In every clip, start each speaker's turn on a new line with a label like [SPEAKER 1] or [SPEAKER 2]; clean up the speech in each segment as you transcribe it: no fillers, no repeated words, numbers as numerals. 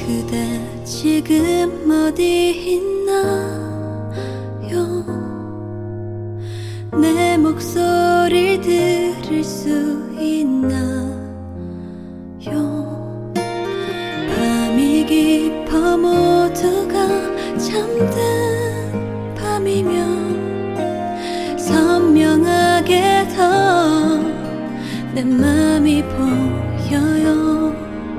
[SPEAKER 1] 그대 지금 어디 있나요? 내 목소리를 들을 수 있나요? 밤이 깊어 모두가 잠든 밤이면 선명하게 더 내 맘이 보여요.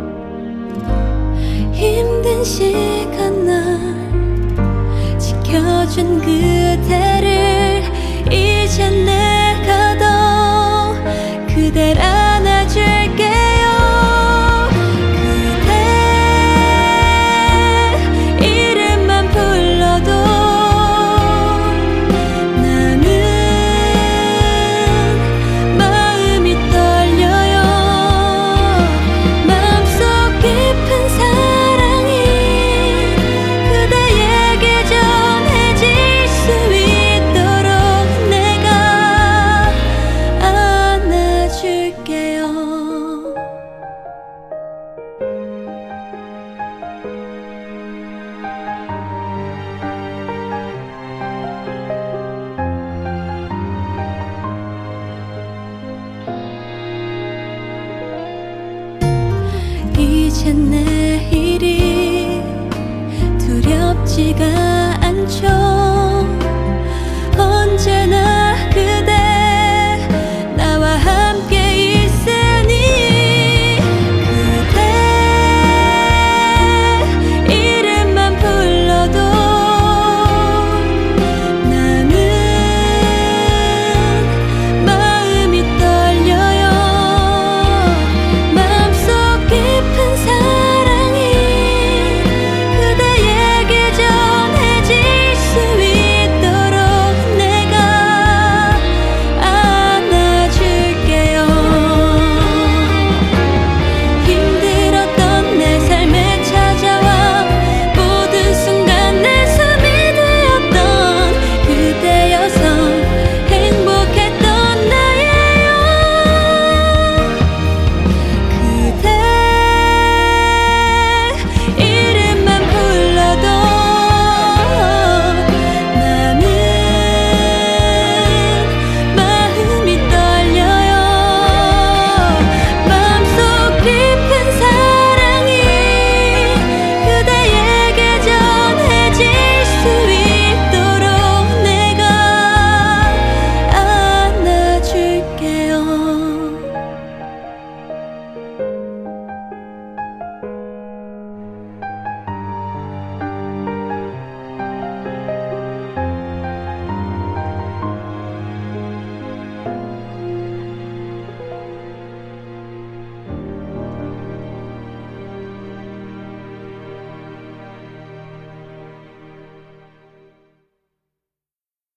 [SPEAKER 1] 힘든 시간 날 지켜준 그대를 이제 내가 더 그댈 안아줄게요. 그대 이름만 불러도 나는 마음이 떨려요. 마음속 깊은 사랑이 그대에게 전해질 수 있도록 내가 안아줄게요. 이제 내일이 두렵지가